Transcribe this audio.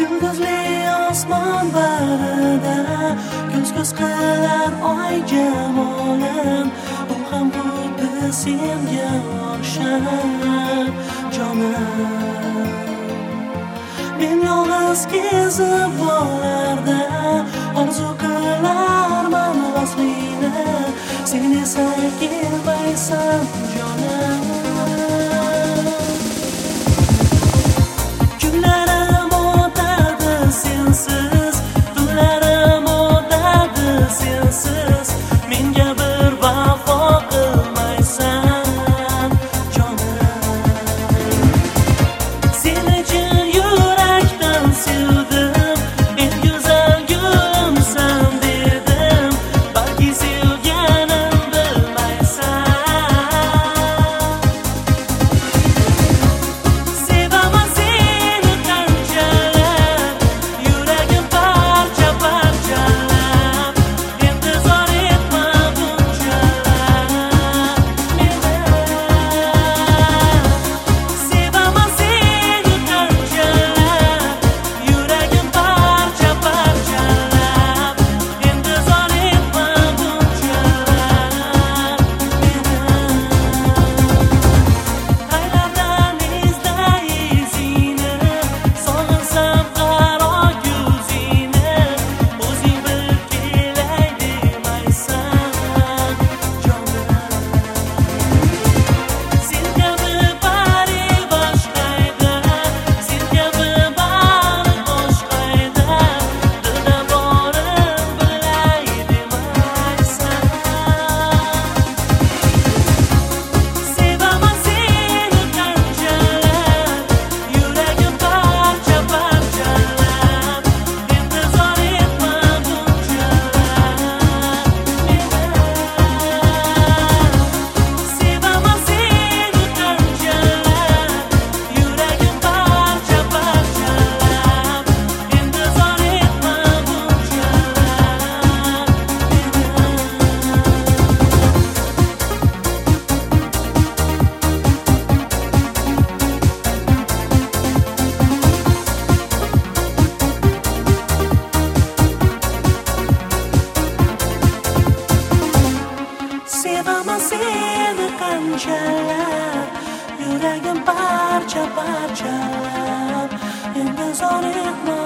Yulduzli osmon bag'rida ko'z qilar oy jamolim. U ham xuddi senga o'xshab jonim. Men yolg'iz kezib bog'larda orzu qilarman vaslini. Sen esa kelmaysan jonim. Kunlarim o'tadi sensiz, tunlarim o'tadi sensiz. Menga bir vafo qilmaysan jonim. Seni chin yurakdan sevdim, eng go'zal gulimsan dedim. Balki sevganim bilmaysan. Sevaman seni qanchalar, yuragim parcha parchalab. Intizor etma bunchalar mendan. Sevaman seni qanchalar, yuragim parcha parchalab. Intizor etma bunchalar mendan. Aylardan izday izingni, sog'insam qaro ko'zingni. O'zing bir kelay demaysan jonim. Sen kabi pari boshqayda, sen kabi bag'ri boshqayda. Dilda borim bilay demaysan. Sevaman seni qanchalar, yuragim parcha parchalab. Intizor etma bunchalar mendan. Sevaman seni qanchalar, yuragim parcha parchalab. Intizor etma Sevaman seni qanchalar, yuragim parcha parchalab. Intizor etma